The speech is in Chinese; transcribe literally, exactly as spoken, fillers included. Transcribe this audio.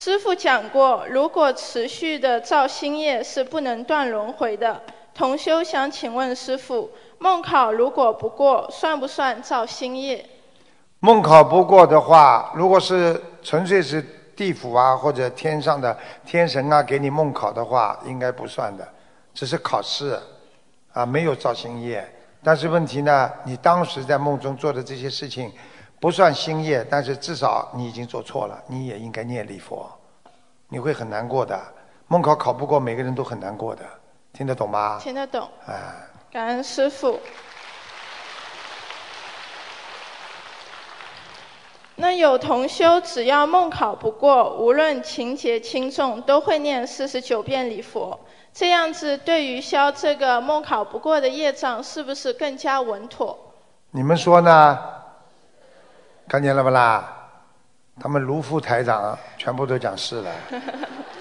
师父讲过，如果持续的造新业是不能断轮回的。同修想请问师父，梦考如果不过，算不算造新业？ 梦考不过的话，如果是纯粹是地府啊或者天上的天神啊给你梦考的话，应该不算的，只是考试啊，没有造新业。但是问题呢，你当时在梦中做的这些事情不算新业，但是至少你已经做错了，你也应该念礼佛，你会很难过的。梦考考不过，每个人都很难过的，听得懂吗？ 听得懂。 啊， 感恩师父。那有同修只要梦考不过，无论情节轻重，都会念四十九遍礼佛。这样子对于消这个梦考不过的业障，是不是更加稳妥？ 你们说呢？看见了不啦？他们卢副台长全部都讲是了。